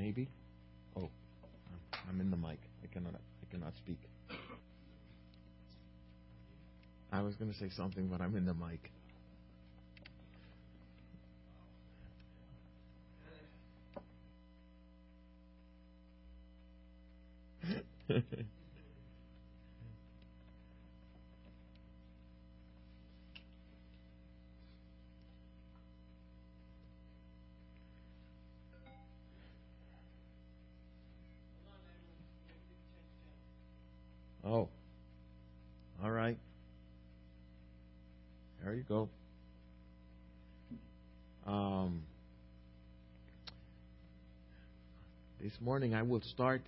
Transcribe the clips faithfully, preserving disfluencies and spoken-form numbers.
maybe. Oh, I'm in the mic. I cannot. I cannot speak. I was going to say something, but I'm in the mic. Oh, all right. There you go. Um, this morning I will start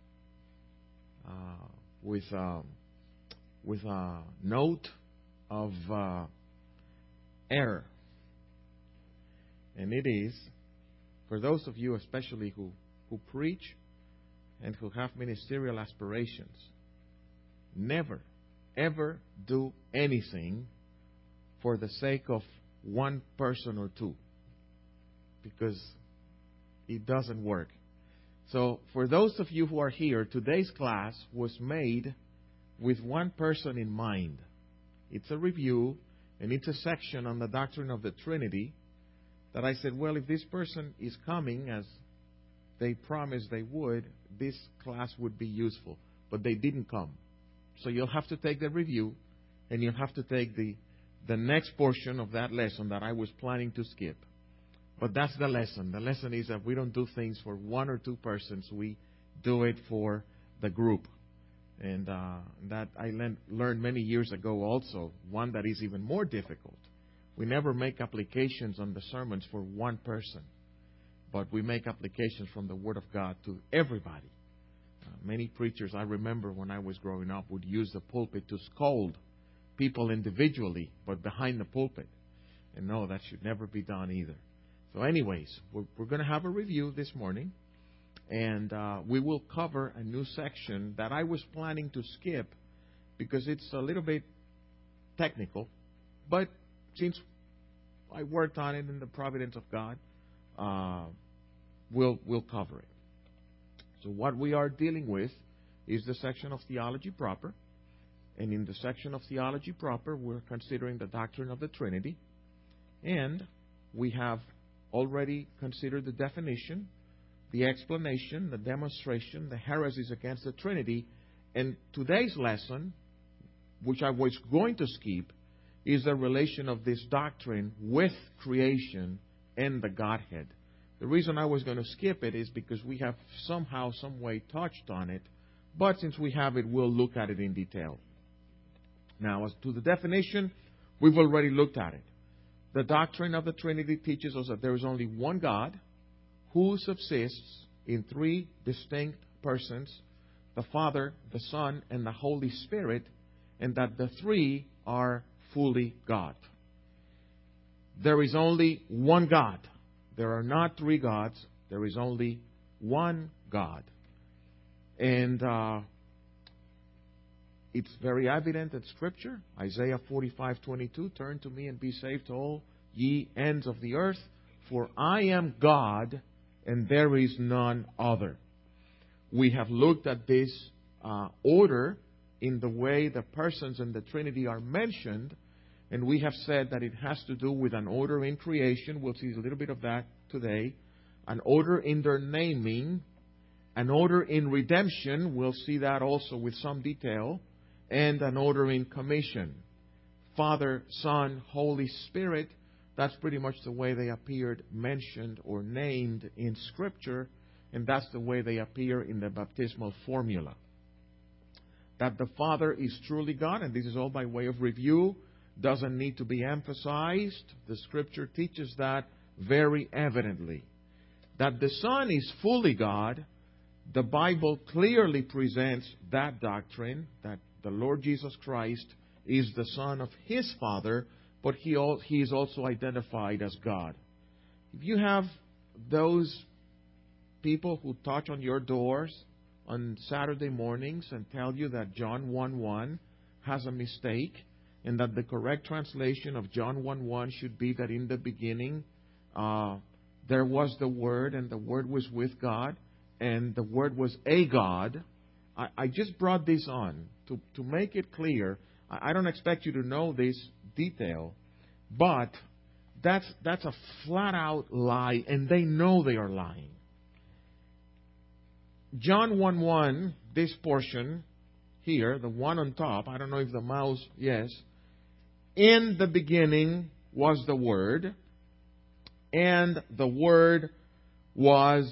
uh, with um, with a note of uh, error, and it is for those of you, especially who who preach and who have ministerial aspirations. Never, ever do anything for the sake of one person or two, because it doesn't work. So for those of you who are here, today's class was made with one person in mind. It's a review, and it's a section on the doctrine of the Trinity that I said, well, if this person is coming as they promised they would, this class would be useful. But they didn't come. So you'll have to take the review, and you'll have to take the, the next portion of that lesson that I was planning to skip. But that's the lesson. The lesson is that we don't do things for one or two persons. We do it for the group. And uh, that I learned, learned many years ago also, one that is even more difficult. We never make applications on the sermons for one person, but we make applications from the Word of God to everybody. Uh, many preachers, I remember when I was growing up, would use the pulpit to scold people individually, but behind the pulpit. And no, that should never be done either. So anyways, we're, we're going to have a review this morning, and uh, we will cover a new section that I was planning to skip because it's a little bit technical, but since I worked on it in the providence of God, uh, we'll, we'll cover it. So what we are dealing with is the section of theology proper. And in the section of theology proper, we're considering the doctrine of the Trinity. And we have already considered the definition, the explanation, the demonstration, the heresies against the Trinity. And today's lesson, which I was going to skip, is the relation of this doctrine with creation and the Godhead. The reason I was going to skip it is because we have somehow, some way touched on it. But since we have it, we'll look at it in detail. Now, as to the definition, we've already looked at it. The doctrine of the Trinity teaches us that there is only one God who subsists in three distinct persons, the Father, the Son, and the Holy Spirit, and that the three are fully God. There is only one God. There are not three gods. There is only one God. And uh, it's very evident in Scripture. Isaiah forty-five twenty-two, turn to me and be saved, all ye ends of the earth, for I am God, and there is none other. We have looked at this uh, order in the way the persons in the Trinity are mentioned. And we have said that it has to do with an order in creation. We'll see a little bit of that today. An order in their naming. An order in redemption. We'll see that also with some detail. And an order in commission. Father, Son, Holy Spirit. That's pretty much the way they appeared mentioned or named in Scripture. And that's the way they appear in the baptismal formula. That the Father is truly God. And this is all by way of review. Doesn't need to be emphasized. The Scripture teaches that very evidently. That the Son is fully God. The Bible clearly presents that doctrine, that the Lord Jesus Christ is the Son of His Father, but He, he is also identified as God. If you have those people who touch on your doors on Saturday mornings and tell you that John one one has a mistake, and that the correct translation of John one one should be that in the beginning uh, there was the Word, and the Word was with God, and the Word was a God. I, I just brought this on to, to make it clear. I, I don't expect you to know this detail, but that's, that's a flat-out lie, and they know they are lying. John one one, this portion here, the one on top, I don't know if the mouse, yes. In the beginning was the Word, and the Word was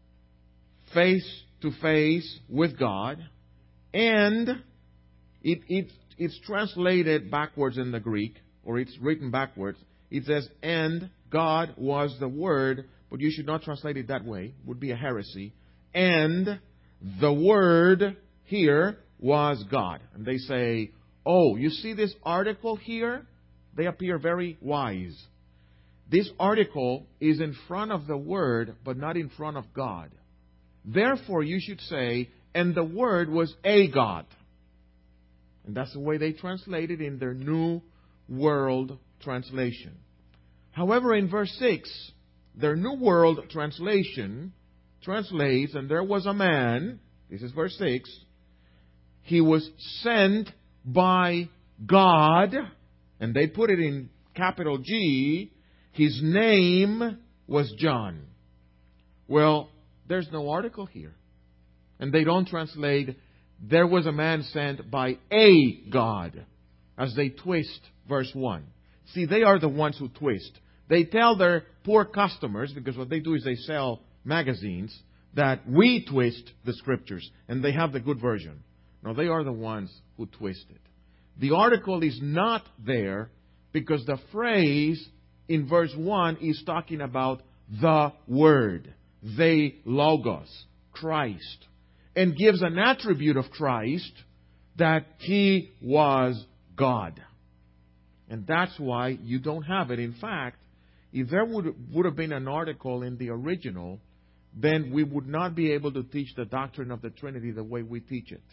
face to face with God, and it, it, it's translated backwards in the Greek, or it's written backwards. It says, and God was the Word, but you should not translate it that way. It would be a heresy. And the Word here was God. And they say, oh, you see this article here? They appear very wise. This article is in front of the Word, but not in front of God. Therefore, you should say, and the Word was a God. And that's the way they translate it in their New World Translation. However, in verse six, their New World Translation translates, and there was a man, this is verse six, he was sent by God, and they put it in capital G, his name was John. Well, there's no article here. And they don't translate, there was a man sent by a God, as they twist verse one. See, they are the ones who twist. They tell their poor customers, because what they do is they sell magazines, that we twist the Scriptures, and they have the good version. No, they are the ones who twist it. The article is not there because the phrase in verse one is talking about the Word, the Logos, Christ, and gives an attribute of Christ that He was God. And that's why you don't have it. In fact, if there would, would have been an article in the original, then we would not be able to teach the doctrine of the Trinity the way we teach it.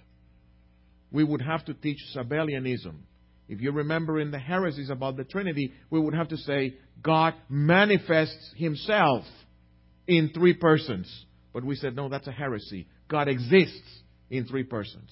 We would have to teach Sabellianism. If you remember in the heresies about the Trinity, we would have to say God manifests Himself in three persons. But we said, no, that's a heresy. God exists in three persons.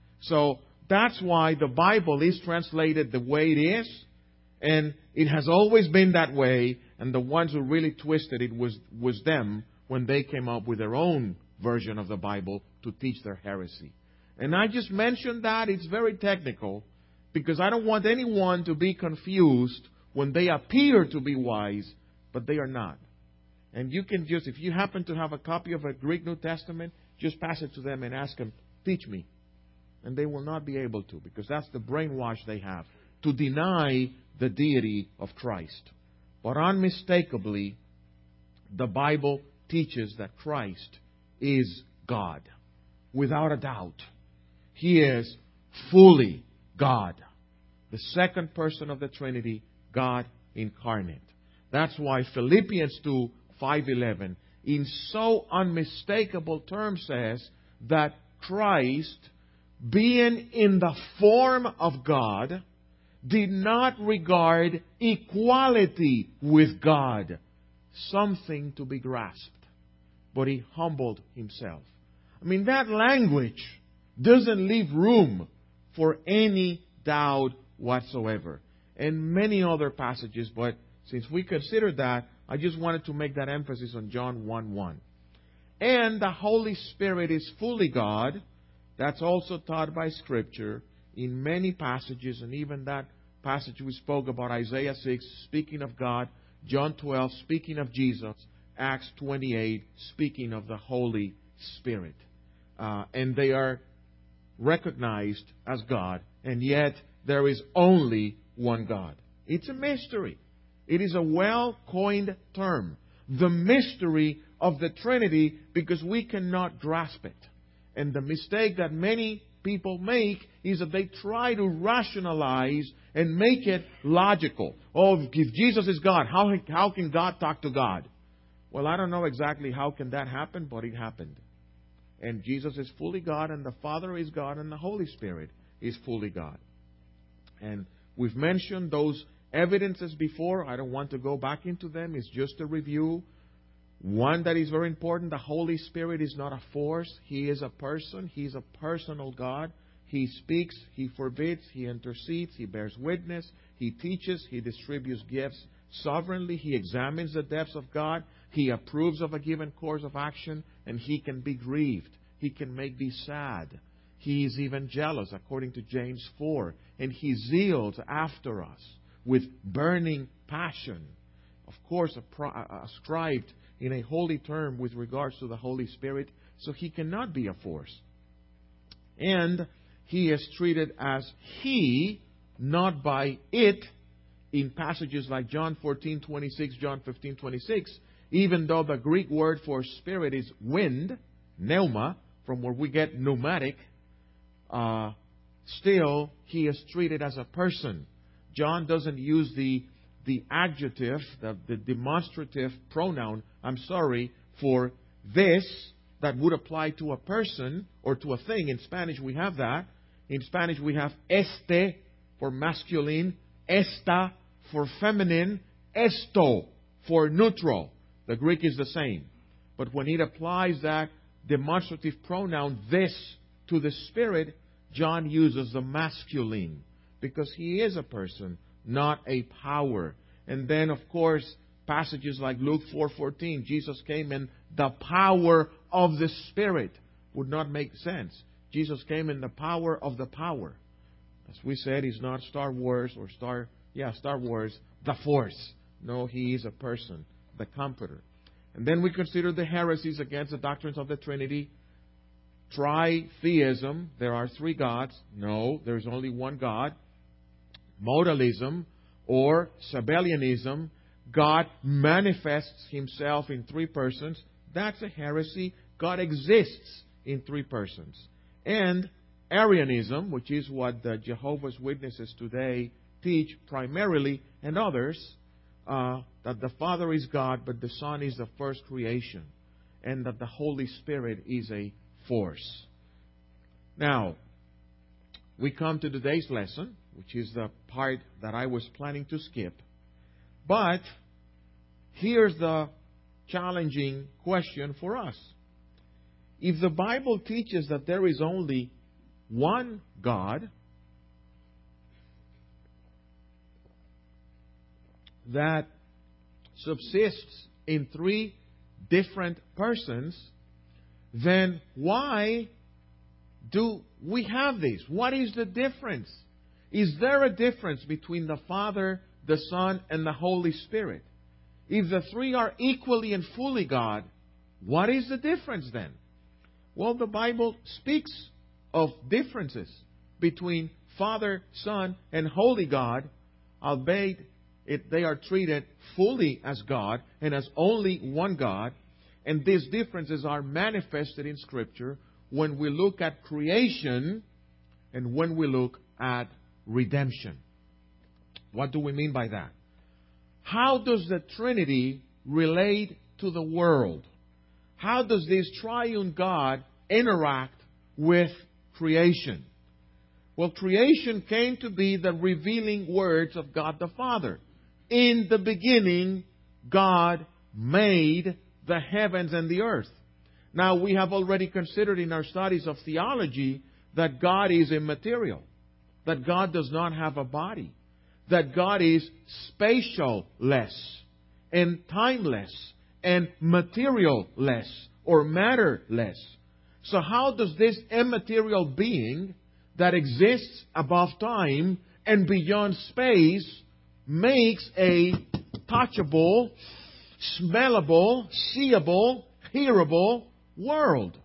So that's why the Bible is translated the way it is. And it has always been that way. And the ones who really twisted it was, was them when they came up with their own version of the Bible to teach their heresy. And I just mentioned that. It's very technical because I don't want anyone to be confused when they appear to be wise, but they are not. And you can just, if you happen to have a copy of a Greek New Testament, just pass it to them and ask them, teach me. And they will not be able to, because that's the brainwash they have, to deny the deity of Christ. But unmistakably, the Bible teaches that Christ is God, without a doubt. He is fully God. The second person of the Trinity, God incarnate. That's why Philippians two, five eleven, in so unmistakable terms says that Christ, being in the form of God, did not regard equality with God something to be grasped, but He humbled Himself. I mean, that language doesn't leave room for any doubt whatsoever. And many other passages, but since we consider that, I just wanted to make that emphasis on John one one. And the Holy Spirit is fully God. That's also taught by Scripture in many passages, and even that passage we spoke about, Isaiah six, speaking of God, John twelve, speaking of Jesus, Acts twenty-eight, speaking of the Holy Spirit. Uh, and they are recognized as God, and yet there is only one God. It's a mystery. It is a well-coined term. The mystery of the Trinity, because we cannot grasp it. And the mistake that many people make is that they try to rationalize and make it logical. Oh, if Jesus is God, how, how can God talk to God? Well, I don't know exactly how can that happen, but it happened. And Jesus is fully God, and the Father is God, and the Holy Spirit is fully God. And we've mentioned those evidences before. I don't want to go back into them. It's just a review. One that is very important, the Holy Spirit is not a force. He is a person. He is a personal God. He speaks, He forbids, He intercedes, He bears witness, He teaches, He distributes gifts sovereignly, He examines the depths of God, He approves of a given course of action, and He can be grieved. He can make thee sad. He is even jealous, according to James four, and He zeals after us with burning passion. Of course, ascribed in a holy term with regards to the Holy Spirit, so He cannot be a force. And He is treated as He, not by it, in passages like John fourteen twenty-six, John fifteen twenty-six, even though the Greek word for spirit is wind, pneuma, from where we get pneumatic, uh, still He is treated as a person. John doesn't use the the adjective, the, the demonstrative pronoun, I'm sorry, for this, that would apply to a person or to a thing. In Spanish we have that. In Spanish we have este for masculine, esta for feminine, esto for neutral. The Greek is the same. But when it applies that demonstrative pronoun, this, to the Spirit, John uses the masculine. Because He is a person, not a power. And then, of course, passages like Luke four fourteen, Jesus came in the power of the Spirit, would not make sense. Jesus came in the power of the power. As we said, He's not Star Wars or Star, yeah, Star Wars, the Force. No, He is a person, the Comforter. And then we consider the heresies against the doctrines of the Trinity. Tritheism, there are three gods. No, there's only one God. Modalism or Sabellianism, God manifests Himself in three persons. That's a heresy. God exists in three persons. And Arianism, which is what the Jehovah's Witnesses today teach primarily, and others, uh, that the Father is God, but the Son is the first creation, and that the Holy Spirit is a force. Now, we come to today's lesson, which is the part that I was planning to skip. But here's the challenging question for us. If the Bible teaches that there is only one God, that subsists in three different persons, then why do we have this? What is the difference? Is there a difference between the Father, the Son, and the Holy Spirit? If the three are equally and fully God, what is the difference then? Well, the Bible speaks of differences between Father, Son, and Holy God, albeit it, they are treated fully as God and as only one God. And these differences are manifested in Scripture when we look at creation and when we look at redemption. What do we mean by that? How does the Trinity relate to the world? How does this triune God interact with creation? Well, creation came to be the revealing words of God the Father. In the beginning, God made the heavens and the earth. Now, we have already considered in our studies of theology that God is immaterial, that God does not have a body, that God is spatial-less and timeless and material-less or matter-less. So how does this immaterial being that exists above time and beyond space makes a touchable, smellable, seeable, hearable world?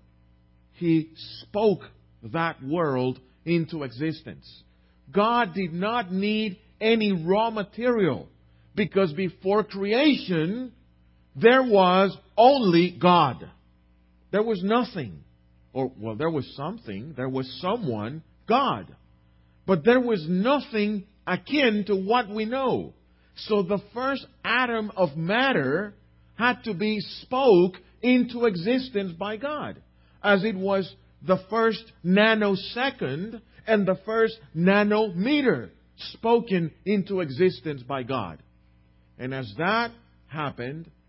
He spoke that world into existence. God did not need any raw material, because before creation there was only God. There was nothing. Or, well, there was something. There was someone, God. But there was nothing akin to what we know. So the first atom of matter had to be spoke into existence by God, as it was the first nanosecond and the first nanometer spoken into existence by God. And as that happened,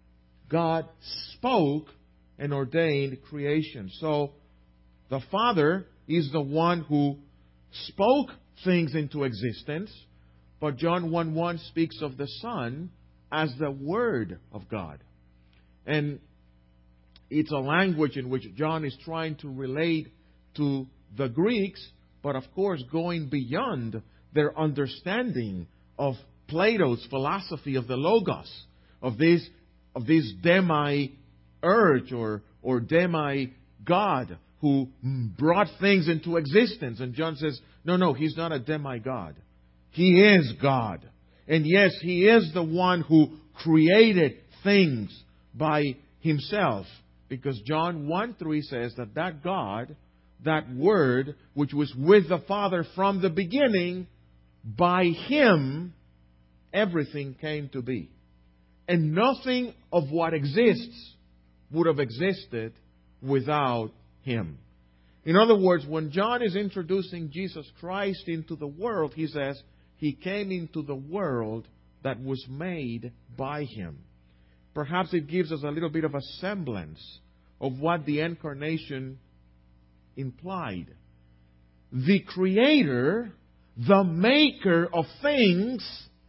God spoke and ordained creation. So, the Father is the one who spoke things into existence, but John one one speaks of the Son as the Word of God. And it's a language in which John is trying to relate to the Greeks, but of course going beyond their understanding of Plato's philosophy of the Logos, of this of this demi-urge or, or demi-God who brought things into existence. And John says, no, no, He's not a demigod. He is God. And yes, He is the one who created things by Himself. Because John one three says that that God, that Word, which was with the Father from the beginning, by Him everything came to be. And nothing of what exists would have existed without Him. In other words, when John is introducing Jesus Christ into the world, he says, He came into the world that was made by Him. Perhaps it gives us a little bit of a semblance of what the incarnation implied. The Creator, the Maker of things,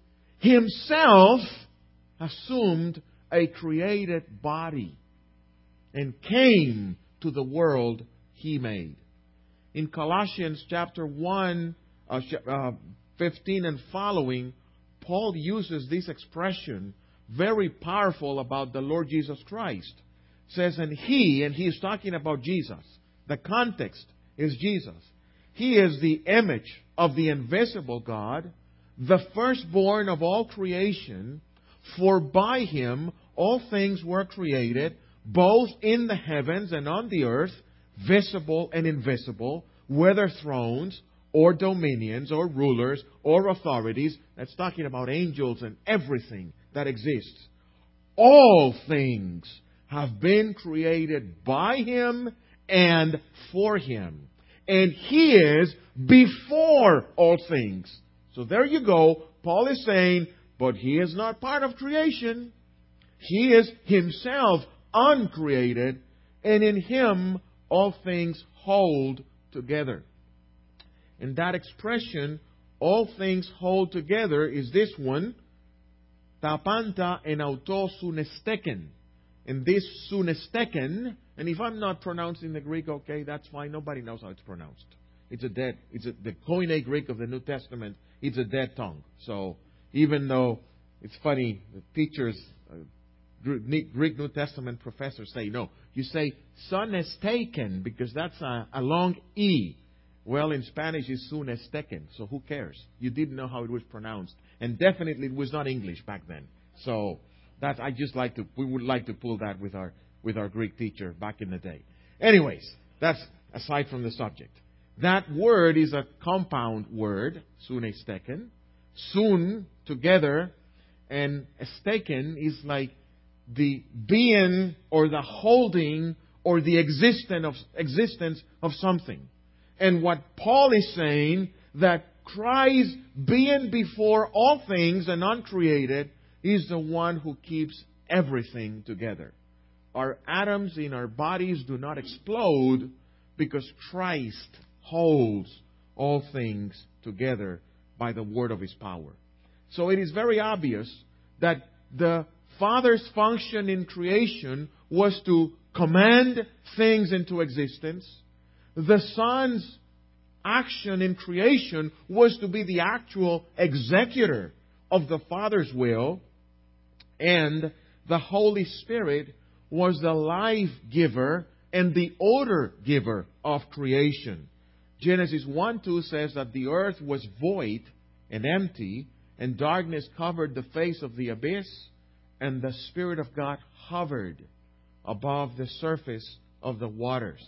Himself assumed a created body and came to the world He made. In Colossians chapter one, uh, uh, fifteen and following, Paul uses this expression, very powerful, about the Lord Jesus Christ. It says, and He, and He is talking about Jesus. The context is Jesus. He is the image of the invisible God, the firstborn of all creation, for by Him all things were created, both in the heavens and on the earth, visible and invisible, whether thrones or dominions or rulers or authorities. That's talking about angels and everything that exists. All things have been created by Him and for Him. And He is before all things. So there you go. Paul is saying, but He is not part of creation. He is Himself uncreated, and in Him all things hold together. And that expression, all things hold together, is this one, ta panta en auto sunesteken. And this sunesteken, and if I'm not pronouncing the Greek, okay, that's fine. Nobody knows how it's pronounced. It's a dead, it's a, the Koine Greek of the New Testament, it's a dead tongue. So even though it's funny, the teachers, uh, Greek New Testament professors say, no, you say sunesteken because that's a, a long E. Well, in Spanish it's sunesteken, so who cares? You didn't know how it was pronounced. And definitely it was not English back then. So that I just like to, we would like to pull that with our with our Greek teacher back in the day. Anyways, that's aside from the subject. That word is a compound word, sunesteken. Sun, together, and esteken is like the being or the holding or the existence of, existence of something. And what Paul is saying, that Christ, being before all things and uncreated, is the one who keeps everything together. Our atoms in our bodies do not explode because Christ holds all things together by the word of His power. So it is very obvious that the Father's function in creation was to command things into existence. The Son's action in creation was to be the actual executor of the Father's will. And the Holy Spirit was the life giver and the order giver of creation. Genesis one two says that the earth was void and empty, and darkness covered the face of the abyss, and the Spirit of God hovered above the surface of the waters.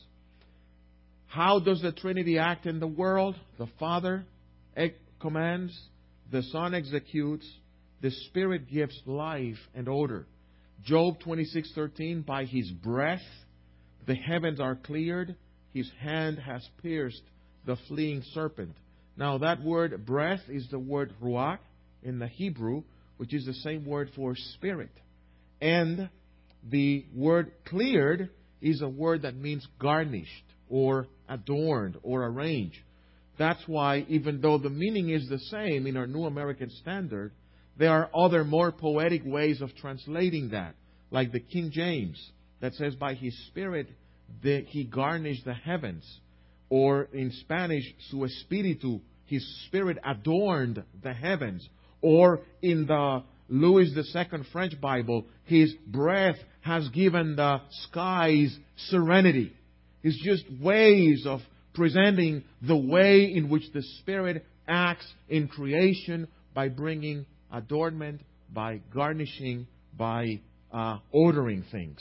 How does the Trinity act in the world? The Father commands, the Son executes, the Spirit gives life and order. Job twenty-six thirteen, by His breath the heavens are cleared, His hand has pierced the fleeing serpent. Now that word breath is the word ruach in the Hebrew, which is the same word for spirit. And the word cleared is a word that means garnished or adorned or arranged. That's why, even though the meaning is the same in our New American Standard, there are other more poetic ways of translating that. Like the King James, that says, by His Spirit the, He garnished the heavens. Or in Spanish, su espíritu, His Spirit adorned the heavens. Or in the Louis the Second French Bible, His breath has given the skies serenity. It's just ways of presenting the way in which the Spirit acts in creation by bringing adornment, by garnishing, by uh, ordering things.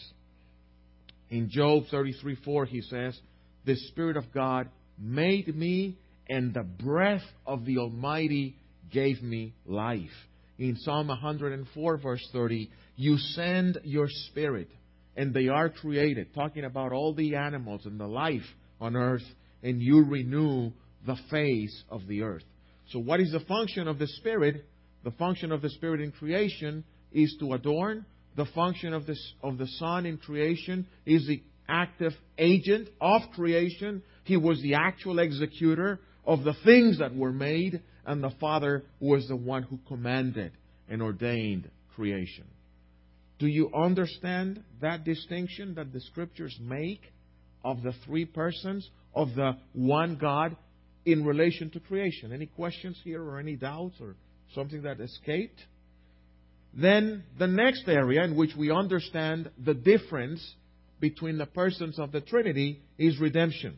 In Job thirty-three four, he says, the Spirit of God made me, and the breath of the Almighty gave me life. In Psalm one hundred four, verse thirty, you send your Spirit, and they are created, talking about all the animals and the life on earth, and you renew the face of the earth. So what is the function of the Spirit? The function of the Spirit in creation is to adorn. The function of the, of the Son in creation is the active agent of creation. He was the actual executor of the things that were made, and the Father was the one who commanded and ordained creation. Do you understand that distinction that the Scriptures make of the three persons of the one God in relation to creation? Any questions here or any doubts or something that escaped? Then the next area in which we understand the difference between the persons of the Trinity is redemption.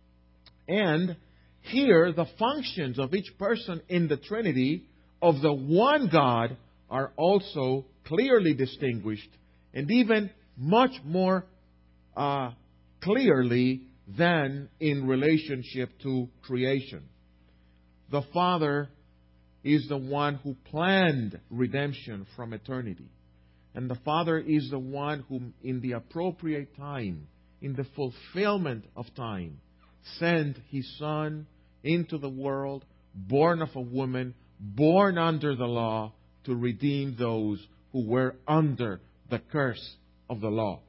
And here the functions of each person in the Trinity of the one God are also clearly distinguished, and even much more uh, clearly than in relationship to creation. The Father is the one who planned redemption from eternity. And the Father is the one who, in the appropriate time, in the fulfillment of time, sent His Son into the world, born of a woman, born under the law, to redeem those who were under the curse of the law.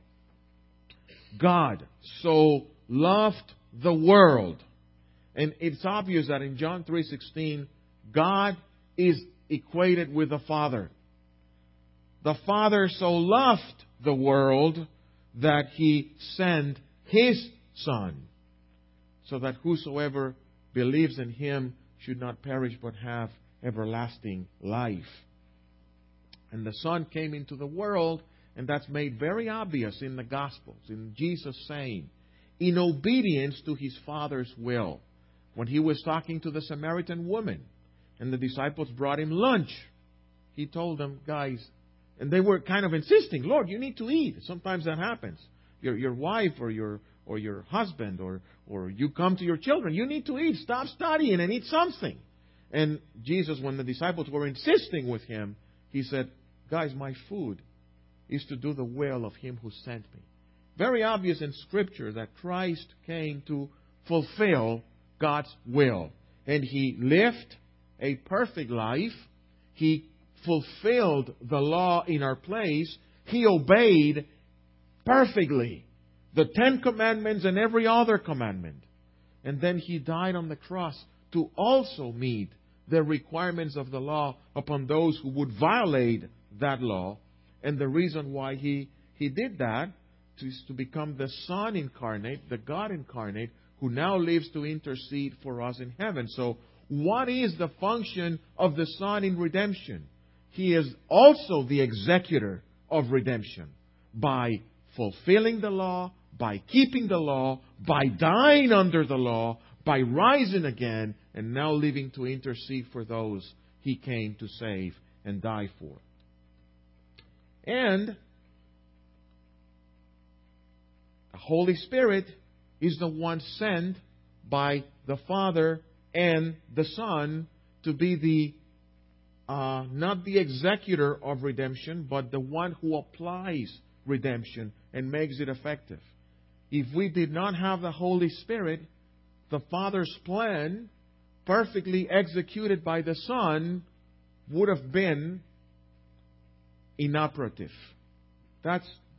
God so loved the world. And it's obvious that in John three sixteen, God is equated with the Father. The Father so loved the world that He sent His Son, so that whosoever believes in Him should not perish but have everlasting life. And the Son came into the world, and that's made very obvious in the Gospels, in Jesus saying, in obedience to His Father's will. When He was talking to the Samaritan woman, and the disciples brought Him lunch, He told them, guys, and they were kind of insisting, Lord, you need to eat. Sometimes that happens. Your your wife or your or your husband or or you come to your children, you need to eat. Stop studying and eat something. And Jesus, when the disciples were insisting with Him, He said, guys, my food is to do the will of Him who sent me. Very obvious in Scripture that Christ came to fulfill God's will. And He lived a perfect life. He fulfilled the law in our place. He obeyed perfectly the Ten Commandments and every other commandment. And then He died on the cross to also meet the requirements of the law upon those who would violate that law. And the reason why He, he did that is to become the Son incarnate, the God incarnate, who now lives to intercede for us in heaven. So, what is the function of the Son in redemption? He is also the executor of redemption by fulfilling the law, by keeping the law, by dying under the law, by rising again, and now living to intercede for those He came to save and die for. And the Holy Spirit is the one sent by the Father and the Son to be the uh, not the executor of redemption, but the one who applies redemption and makes it effective. If we did not have the Holy Spirit, the Father's plan, perfectly executed by the Son, would have been inoperative. That's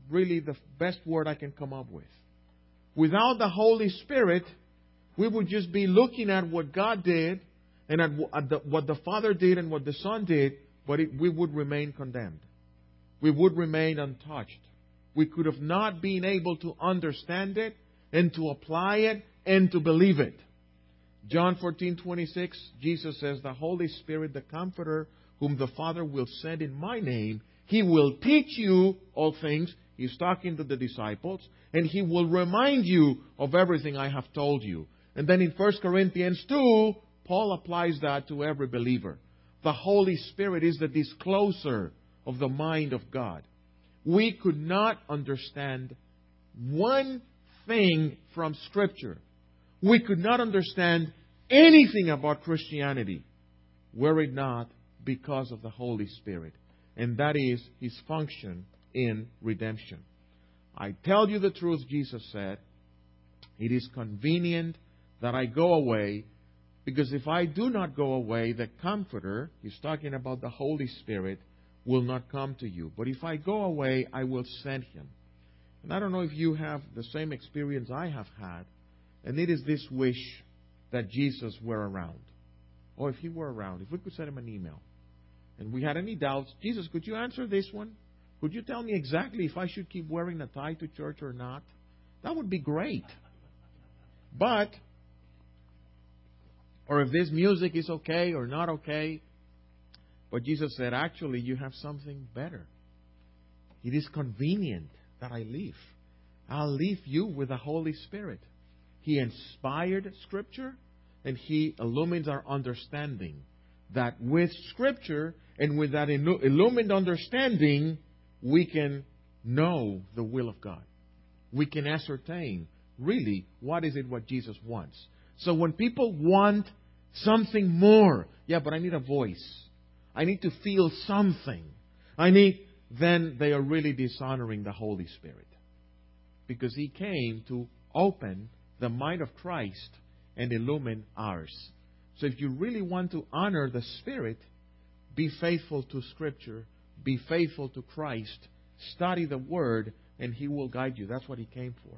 really the best word I can come up with. Without the Holy Spirit, we would just be looking at what God did and at what the Father did and what the Son did, but it, we would remain condemned. We would remain untouched. We could have not been able to understand it and to apply it and to believe it. John fourteen twenty-six, Jesus says, the Holy Spirit, the Comforter, whom the Father will send in my name, He will teach you all things. He's talking to the disciples. And He will remind you of everything I have told you. And then in First Corinthians two, Paul applies that to every believer. The Holy Spirit is the discloser of the mind of God. We could not understand one thing from Scripture. We could not understand anything about Christianity were it not because of the Holy Spirit. And that is His function in redemption. I tell you the truth, Jesus said, it is convenient that I go away, because if I do not go away, the Comforter, He's talking about the Holy Spirit, will not come to you. But if I go away, I will send Him. And I don't know if you have the same experience I have had, and it is this wish that Jesus were around. Or if He were around, if we could send Him an email, and we had any doubts, Jesus, could you answer this one? Could you tell me exactly if I should keep wearing a tie to church or not? That would be great. But, or if this music is okay or not okay. But Jesus said, actually, you have something better. It is convenient that I leave. I'll leave you with the Holy Spirit. He inspired Scripture, and He illumines our understanding. That with Scripture and with that illumined understanding, we can know the will of God. We can ascertain, really, what is it what Jesus wants. So when people want something more, yeah, but I need a voice. I need to feel something. I need, then they are really dishonoring the Holy Spirit. Because He came to open the mind of Christ and illumine ours. So if you really want to honor the Spirit, be faithful to Scripture, be faithful to Christ, study the Word, and He will guide you. That's what He came for.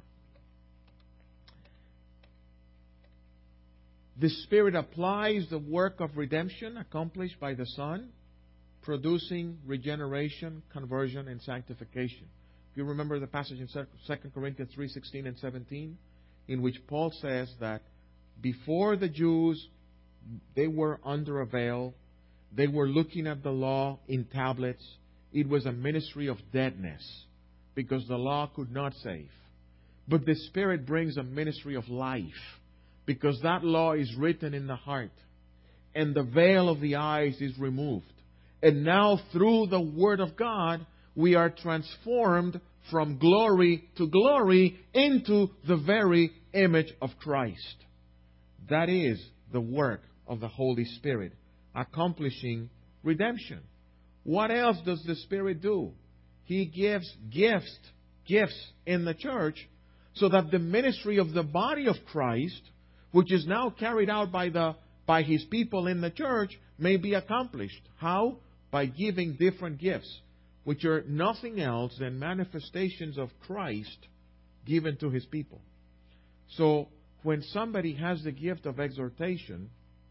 The Spirit applies the work of redemption accomplished by the Son, producing regeneration, conversion, and sanctification. If you remember the passage in Second Corinthians three sixteen and seventeen, in which Paul says that before the Jews, they were under a veil. They were looking at the law in tablets. It was a ministry of deadness because the law could not save. But the Spirit brings a ministry of life because that law is written in the heart and the veil of the eyes is removed. And now through the Word of God, we are transformed from glory to glory into the very image of Christ. That is the work of the Holy Spirit, accomplishing redemption. What else does the Spirit do? He gives gifts, gifts in the church so that the ministry of the body of Christ, which is now carried out by the by His people in the church, may be accomplished. How? By giving different gifts, which are nothing else than manifestations of Christ given to His people. So, when somebody has the gift of exhortation,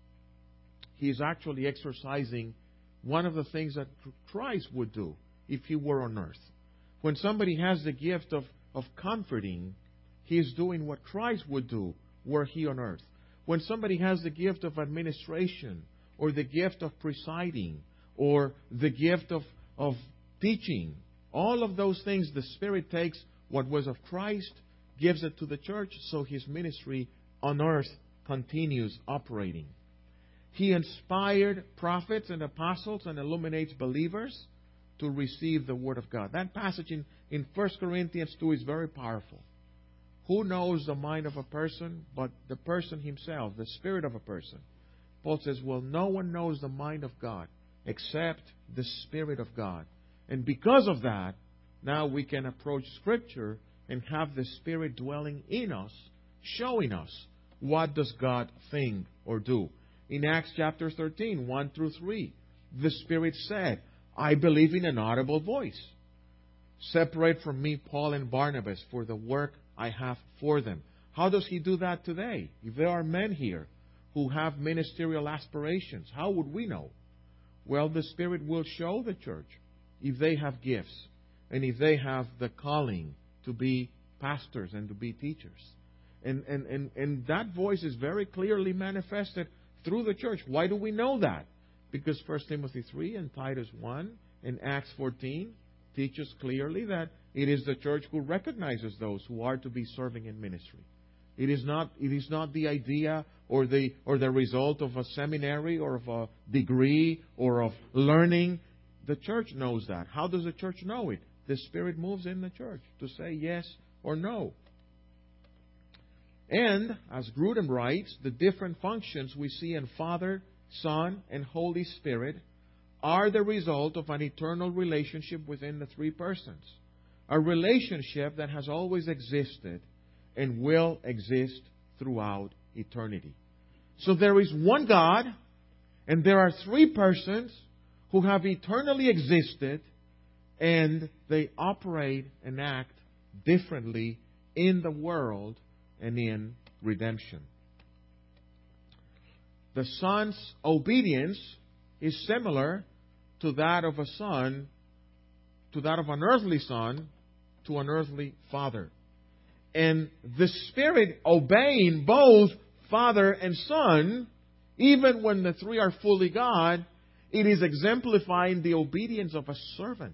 he is actually exercising one of the things that Christ would do if He were on earth. When somebody has the gift of, of comforting, he is doing what Christ would do were He on earth. When somebody has the gift of administration, or the gift of presiding, or the gift of, of teaching, all of those things, the Spirit takes what was of Christ, gives it to the church, so His ministry on earth continues operating. He inspired prophets and apostles and illuminates believers to receive the Word of God. That passage in, in First Corinthians two is very powerful. Who knows the mind of a person but the person himself, the spirit of a person? Paul says, well, no one knows the mind of God except the Spirit of God. And because of that, now we can approach Scripture and have the Spirit dwelling in us, showing us what does God think or do. In Acts chapter thirteen, one through three, the Spirit said, I believe in an audible voice. Separate from me Paul and Barnabas for the work I have for them. How does He do that today? If there are men here who have ministerial aspirations, how would we know? Well, the Spirit will show the church if they have gifts and if they have the calling to be pastors and to be teachers. And, and, and, and that voice is very clearly manifested through the church. Why do we know that? Because First Timothy three and Titus one and Acts fourteen teach us clearly that it is the church who recognizes those who are to be serving in ministry. It is not, it is not the idea or the, or the result of a seminary or of a degree or of learning. The church knows that. How does the church know it? The Spirit moves in the church to say yes or no. And, as Grudem writes, the different functions we see in Father, Son, and Holy Spirit are the result of an eternal relationship within the three persons. A relationship that has always existed and will exist throughout eternity. So there is one God, and there are three persons who have eternally existed, and they operate and act differently in the world and in redemption. The Son's obedience is similar to that of a son, to that of an earthly son, to an earthly father. And the Spirit obeying both Father and Son, even when the three are fully God, it is exemplifying the obedience of a servant.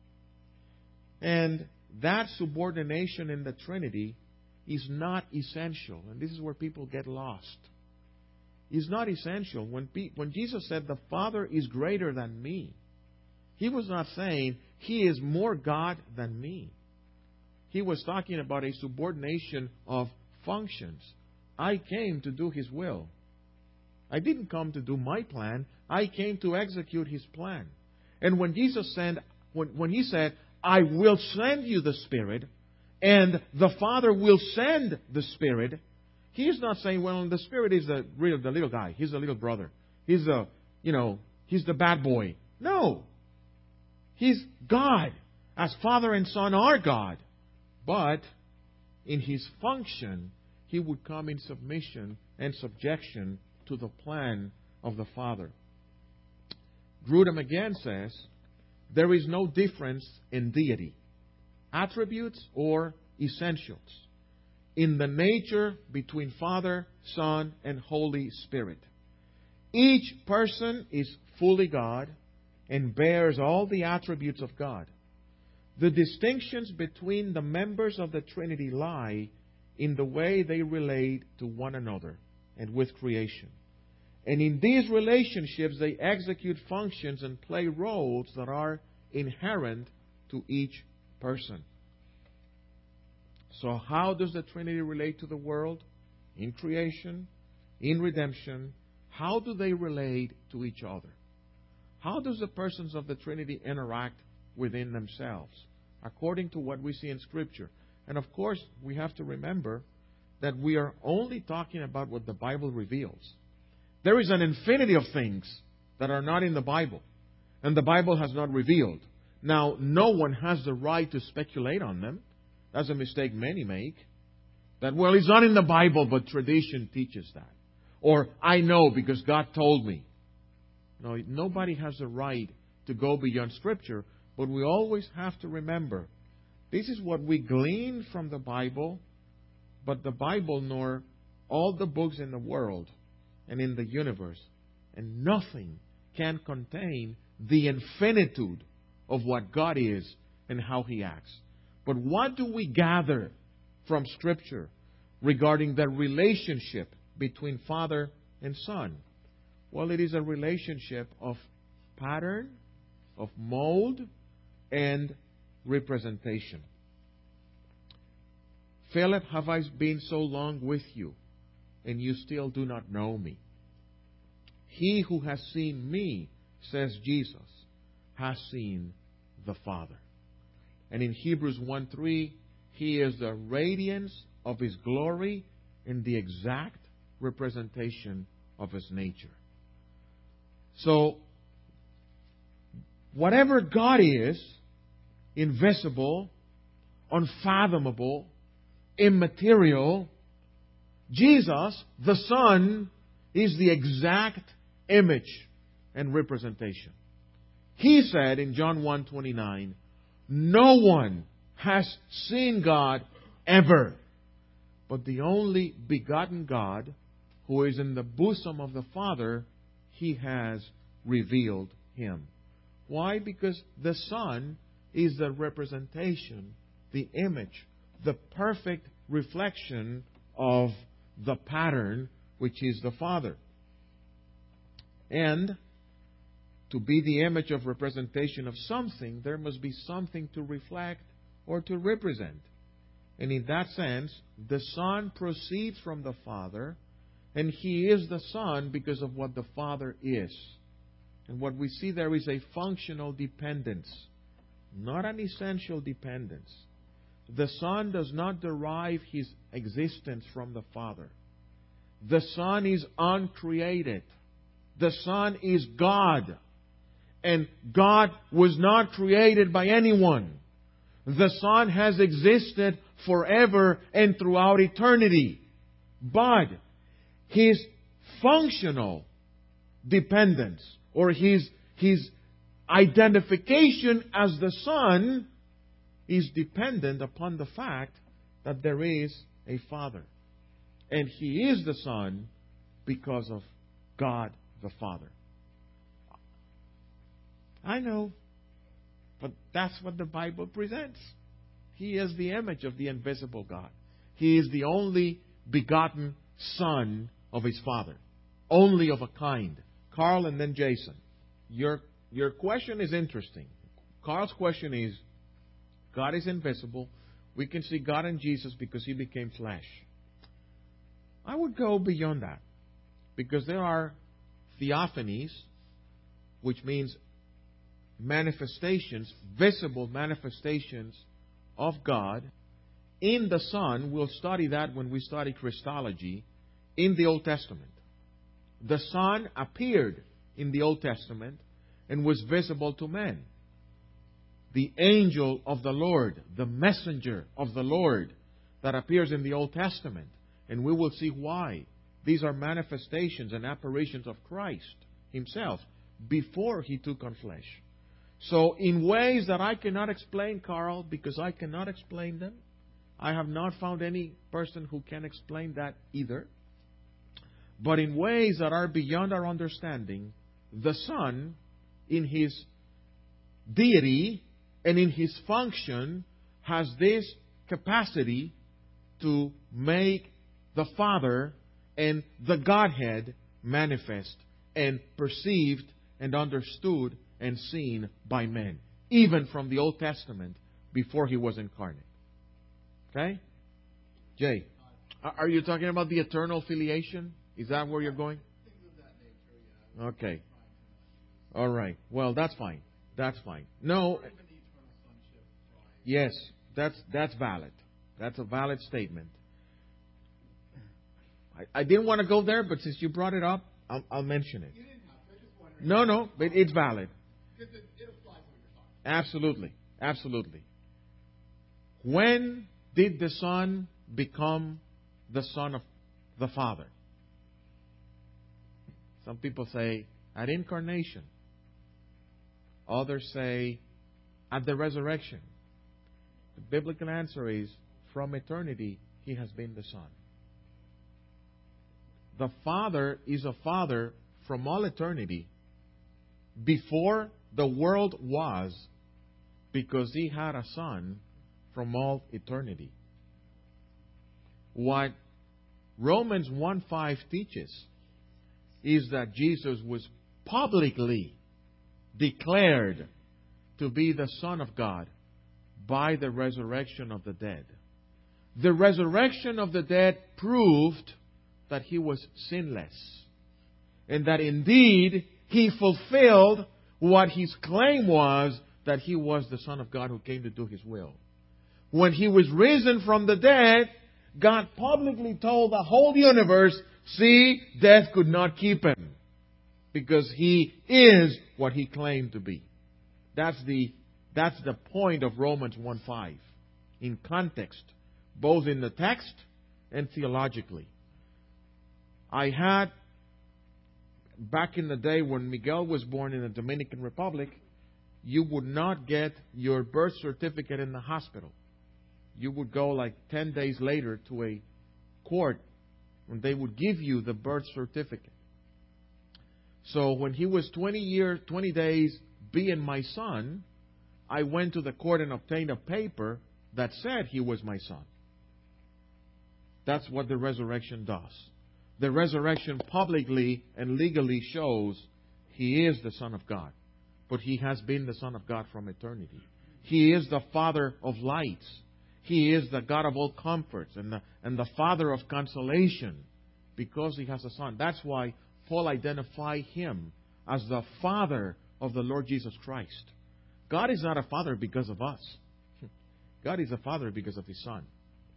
And that subordination in the Trinity is not essential. And this is where people get lost. It's not essential. When, when Jesus said, the Father is greater than me, He was not saying He is more God than me. He was talking about a subordination of functions. I came to do His will. I didn't come to do my plan. I came to execute His plan. And when Jesus said, when, when He said, I will send you the Spirit, and the Father will send the Spirit, He is not saying, well, the Spirit is the real, the little guy. He's the little brother. He's the, you know, He's the bad boy. No. He's God, as Father and Son are God. But in His function, He would come in submission and subjection to the plan of the Father. Grudem again says, there is no difference in deity, attributes or essentials, in the nature between Father, Son, and Holy Spirit. Each person is fully God and bears all the attributes of God. The distinctions between the members of the Trinity lie in the way they relate to one another and with creation. And in these relationships, they execute functions and play roles that are inherent to each person. So how does the Trinity relate to the world? In creation, in redemption. How do they relate to each other? How does the persons of the Trinity interact within themselves, according to what we see in Scripture? And of course, we have to remember that we are only talking about what the Bible reveals. There is an infinity of things that are not in the Bible, and the Bible has not revealed. Now, no one has the right to speculate on them. That's a mistake many make. That, well, it's not in the Bible, but tradition teaches that. Or, I know because God told me. No, nobody has the right to go beyond Scripture, but we always have to remember, this is what we glean from the Bible, but the Bible nor all the books in the world and in the universe, and nothing can contain the infinitude of what God is and how He acts. But what do we gather from Scripture regarding the relationship between Father and Son? Well, it is a relationship of pattern, of mold, and representation. Philip, have I been so long with you, and you still do not know me? He who has seen me, says Jesus, has seen the Father. And in Hebrews one three, He is the radiance of His glory and the exact representation of His nature. So, whatever God is, invisible, unfathomable, immaterial. Jesus, the Son, is the exact image and representation. He said in John one twenty-nine, no one has seen God ever, but the only begotten God, who is in the bosom of the Father, He has revealed Him. Why? Because the Son is the representation, the image, the perfect reflection of the pattern, which is the Father. And to be the image of representation of something, there must be something to reflect or to represent. And in that sense, the Son proceeds from the Father, and He is the Son because of what the Father is. And what we see there is a functional dependence, not an essential dependence. The Son does not derive His existence from the Father. The Son is uncreated. The Son is God. And God was not created by anyone. The Son has existed forever and throughout eternity. But His functional dependence, or His, His identification as the Son, is dependent upon the fact that there is a Father. And He is the Son because of God the Father. I know, but that's what the Bible presents. He is the image of the invisible God. He is the only begotten Son of His Father. Only of a kind. Carl and then Jason. Your, your question is interesting. Carl's question is, God is invisible. We can see God in Jesus because He became flesh. I would go beyond that. Because there are theophanies, which means manifestations, visible manifestations of God in the Son. We'll study that when we study Christology in the Old Testament. The Son appeared in the Old Testament and was visible to men. The angel of the Lord, the messenger of the Lord that appears in the Old Testament. And we will see why. These are manifestations and apparitions of Christ Himself before He took on flesh. So in ways that I cannot explain, Carl, because I cannot explain them, I have not found any person who can explain that either. But in ways that are beyond our understanding, the Son, in His deity and in His function, has this capacity to make the Father and the Godhead manifest and perceived and understood and seen by men, even from the Old Testament before He was incarnate. Okay? Jay, are you talking about the eternal filiation? Is that where you're going? Okay. All right. Well, that's fine. That's fine. No. Yes, that's that's valid. That's a valid statement. I, I didn't want to go there, but since you brought it up, I'll, I'll mention it. No, no, but it's valid. Absolutely. Absolutely. When did the Son become the Son of the Father? Some people say at incarnation. Others say at the resurrection. The biblical answer is from eternity He has been the Son. The Father is a Father from all eternity before the world was, because He had a Son from all eternity. What Romans one five teaches is that Jesus was publicly declared to be the Son of God by the resurrection of the dead. The resurrection of the dead proved that He was sinless, and that indeed He fulfilled what His claim was, that He was the Son of God who came to do His will. When He was risen from the dead, God publicly told the whole universe, see, death could not keep Him, because He is what He claimed to be. That's the That's the point of Romans one five. In context, both in the text and theologically. I had, back in the day when Miguel was born in the Dominican Republic, you would not get your birth certificate in the hospital. You would go like ten days later to a court and they would give you the birth certificate. So when he was twenty years, twenty days being my son, I went to the court and obtained a paper that said he was my son. That's what the resurrection does. The resurrection publicly and legally shows he is the Son of God. But he has been the Son of God from eternity. He is the Father of lights. He is the God of all comforts and the, and the Father of consolation because he has a Son. That's why Paul identified him as the Father of the Lord Jesus Christ. God is not a Father because of us. God is a Father because of His Son.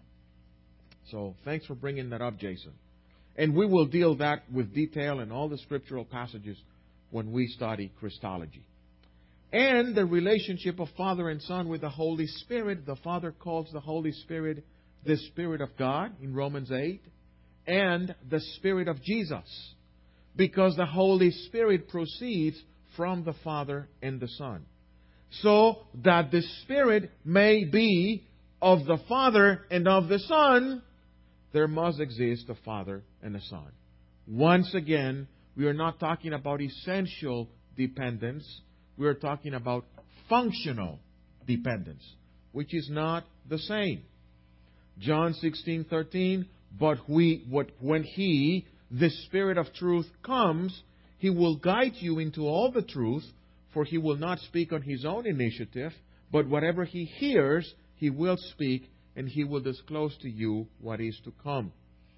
So thanks for bringing that up, Jason. And we will deal that with detail in all the scriptural passages when we study Christology. And the relationship of Father and Son with the Holy Spirit. The Father calls the Holy Spirit the Spirit of God in Romans eight. And the Spirit of Jesus. Because the Holy Spirit proceeds from the Father and the Son. So that the Spirit may be of the Father and of the Son, there must exist a Father and a Son. Once again, we are not talking about essential dependence. We are talking about functional dependence, which is not the same. John sixteen thirteen, but we, what, when He, the Spirit of truth, comes, He will guide you into all the truth, for He will not speak on His own initiative, but whatever He hears, He will speak, and He will disclose to you what is to come.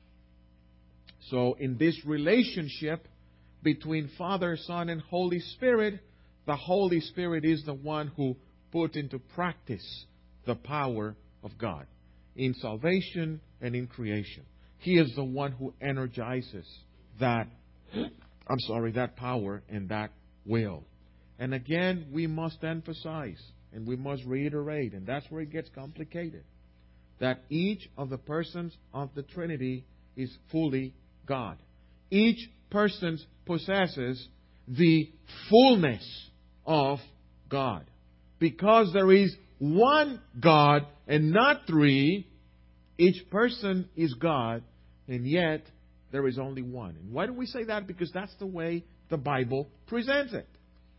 So in this relationship between Father, Son, and Holy Spirit, the Holy Spirit is the one who put into practice the power of God in salvation and in creation. He is the one who energizes that, I'm sorry, that power and that will. And again, we must emphasize and we must reiterate, and that's where it gets complicated, that each of the persons of the Trinity is fully God. Each person possesses the fullness of God. Because there is one God and not three, each person is God, and yet there is only one. And why do we say that? Because that's the way the Bible presents it.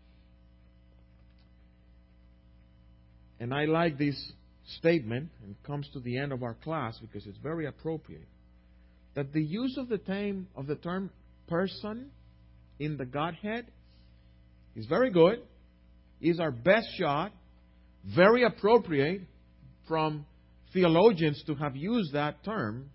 And I like this statement, and it comes to the end of our class because it's very appropriate, that the use of the term, of the term person in the Godhead is very good, is our best shot, very appropriate from theologians to have used that term,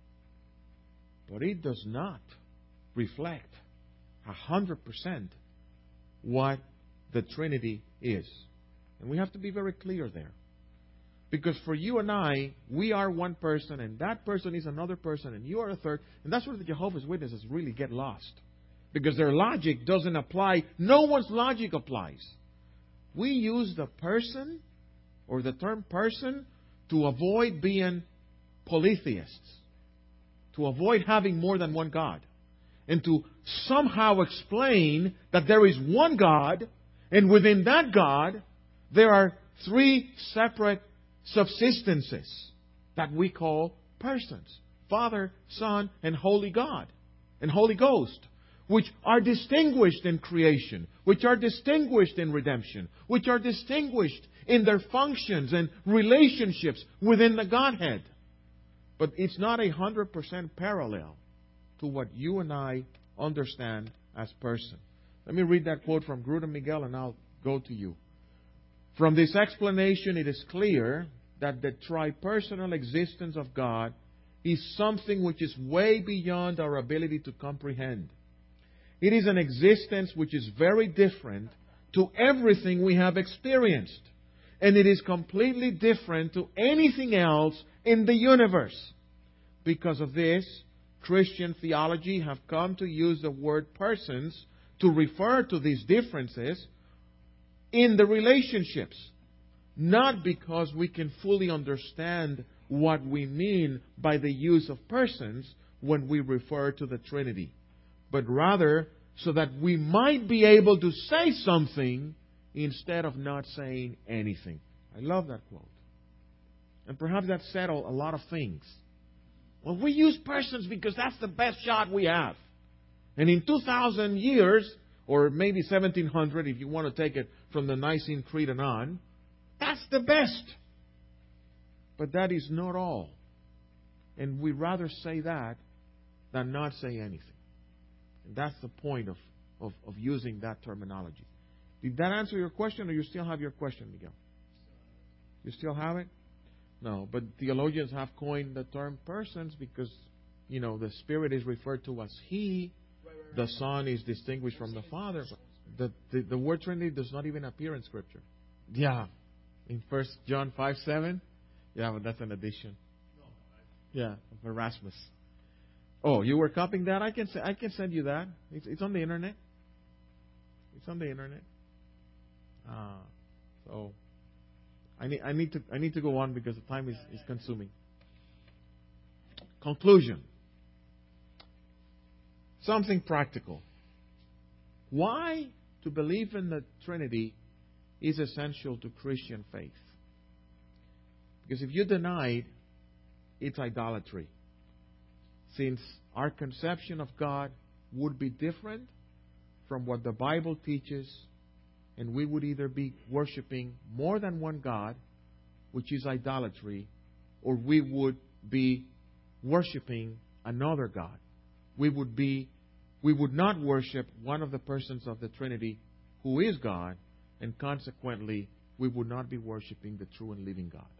but it does not reflect a hundred percent what the Trinity is. And we have to be very clear there. Because for you and I, we are one person, and that person is another person, and you are a third. And that's where the Jehovah's Witnesses really get lost. Because their logic doesn't apply. No one's logic applies. We use the person, or the term person, to avoid being polytheists. To avoid having more than one God. And to somehow explain that there is one God, and within that God, there are three separate subsistences that we call persons. Father, Son, and Holy God. And Holy Ghost. Which are distinguished in creation. Which are distinguished in redemption. Which are distinguished in their functions and relationships within the Godhead. But it's not a hundred percent parallel to what you and I understand as person. Let me read that quote from Grudem Miguel and I'll go to you. From this explanation, it is clear that the tripersonal existence of God is something which is way beyond our ability to comprehend. It is an existence which is very different to everything we have experienced. And it is completely different to anything else in the universe. Because of this, Christian theology have come to use the word persons to refer to these differences in the relationships not because we can fully understand what we mean by the use of persons when we refer to the Trinity, but rather so that we might be able to say something instead of not saying anything. I love that quote. And perhaps that settled a lot of things. Well, we use persons because that's the best shot we have. And in two thousand years, or maybe seventeen hundred if you want to take it from the Nicene Creed and on, that's the best. But that is not all. And we'd rather say that than not say anything. And that's the point of, of, of using that terminology. Did that answer your question, or you still have your question, Miguel? You still have it? No, but theologians have coined the term persons because, you know, the Spirit is referred to as He. The Son is distinguished from the Father. The, the, the word Trinity does not even appear in Scripture. Yeah. In First John five seven. Yeah, but that's an addition. Yeah, of Erasmus. Oh, you were copying that? I can I can send you that. It's, it's on the internet. It's on the internet. Uh, so I need I need to I need to go on because the time is, is consuming. Conclusion. Something practical. Why to believe in the Trinity is essential to Christian faith. Because if you deny it, it's idolatry. Since our conception of God would be different from what the Bible teaches, and we would either be worshiping more than one God, which is idolatry, or we would be worshiping another God. We would be we would not worship one of the persons of the Trinity who is God, and consequently we would not be worshiping the true and living God.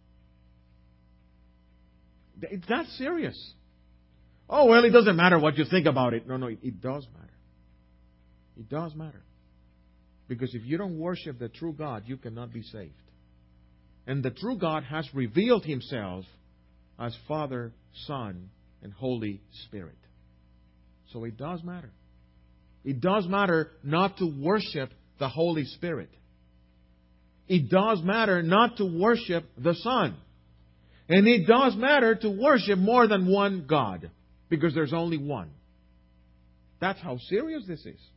It's that serious. Oh, well, it doesn't matter what you think about it. No, no, it, it does matter. It does matter. Because if you don't worship the true God, you cannot be saved. And the true God has revealed Himself as Father, Son, and Holy Spirit. So it does matter. It does matter not to worship the Holy Spirit. It does matter not to worship the Son. And it does matter to worship more than one God, because there's only one. That's how serious this is.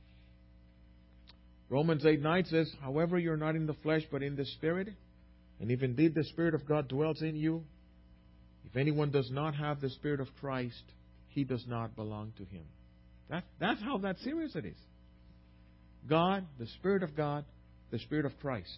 Romans eight nine says, however, you're not in the flesh but in the Spirit, and if indeed the Spirit of God dwells in you, if anyone does not have the Spirit of Christ, he does not belong to Him. That, that's how that serious it is. God, the Spirit of God, the Spirit of Christ.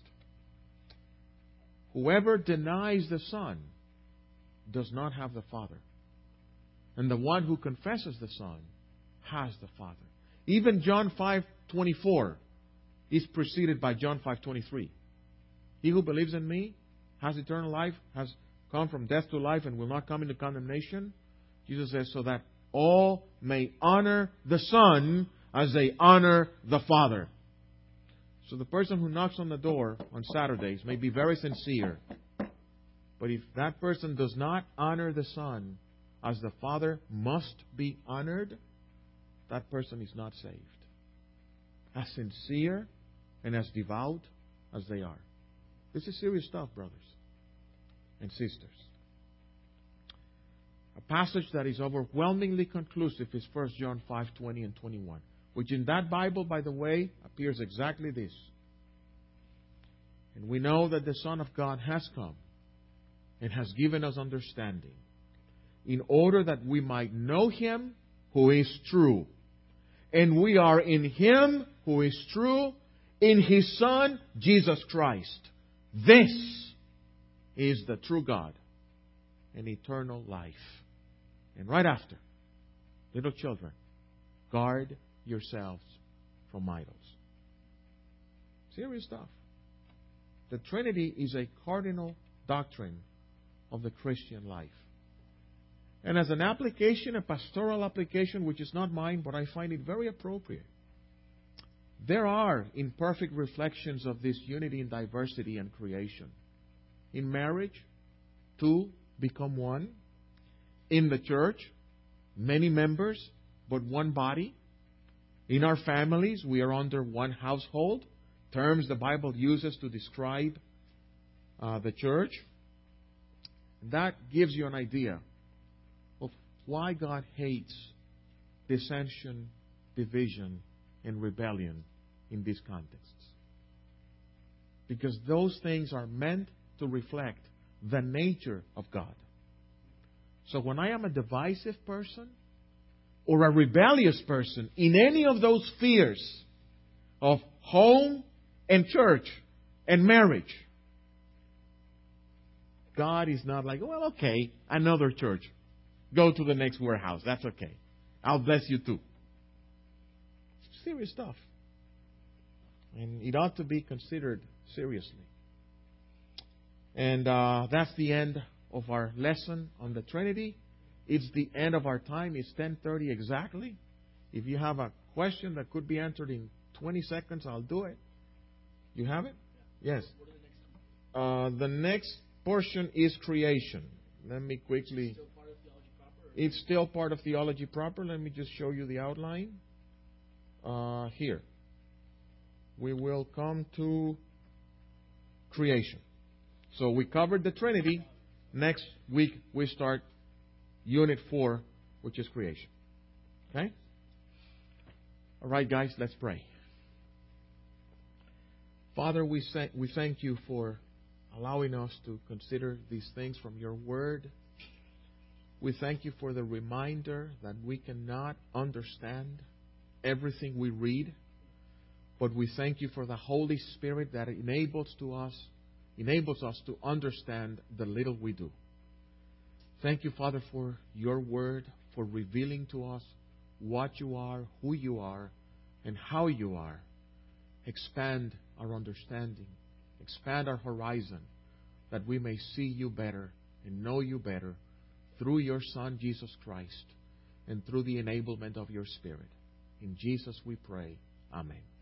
Whoever denies the Son does not have the Father. And the one who confesses the Son has the Father. Even John five twenty-four is preceded by John five twenty-three. He who believes in me has eternal life, has come from death to life, and will not come into condemnation. Jesus says, so that all may honor the Son as they honor the Father. So the person who knocks on the door on Saturdays may be very sincere. But if that person does not honor the Son as the Father must be honored, that person is not saved. As sincere and as devout as they are. This is serious stuff, brothers and sisters. A passage that is overwhelmingly conclusive is First John five twenty and twenty-one. Which in that Bible, by the way, appears exactly this. And we know that the Son of God has come and has given us understanding, in order that we might know Him who is true. And we are in Him who is true, in His Son, Jesus Christ. This is the true God and eternal life. And right after, little children, guard yourselves from idols. Serious stuff. The Trinity is a cardinal doctrine of the Christian life. And as an application, a pastoral application, which is not mine, but I find it very appropriate. There are imperfect reflections of this unity in diversity and creation. In marriage, two become one. In the church, many members, but one body. In our families, we are under one household. Terms the Bible uses to describe uh, the church. That gives you an idea of why God hates dissension, division, and rebellion in these contexts. Because those things are meant to reflect the nature of God. So when I am a divisive person or a rebellious person in any of those spheres of home and church and marriage, God is not like, well, okay, another church. Go to the next warehouse. That's okay. I'll bless you too. It's serious stuff. And it ought to be considered seriously. And uh, that's the end of our lesson on the Trinity. It's the end of our time. It's ten thirty exactly. If you have a question that could be answered in twenty seconds, I'll do it. You have it? Yes. Uh, the next portion is creation. Let me quickly... It's still part of theology proper. Let me just show you the outline. Uh, here. We will come to creation. So we covered the Trinity. Next week we start Unit four, which is creation. Okay? All right, guys, let's pray. Father, we thank, we thank you for allowing us to consider these things from your word. We thank you for the reminder that we cannot understand everything we read, but we thank you for the Holy Spirit that enables to us, enables us to understand the little we do. Thank you, Father, for your word, for revealing to us what you are, who you are, and how you are. Expand our understanding. Expand our horizon that we may see you better and know you better through your Son, Jesus Christ, and through the enablement of your Spirit. In Jesus we pray. Amen.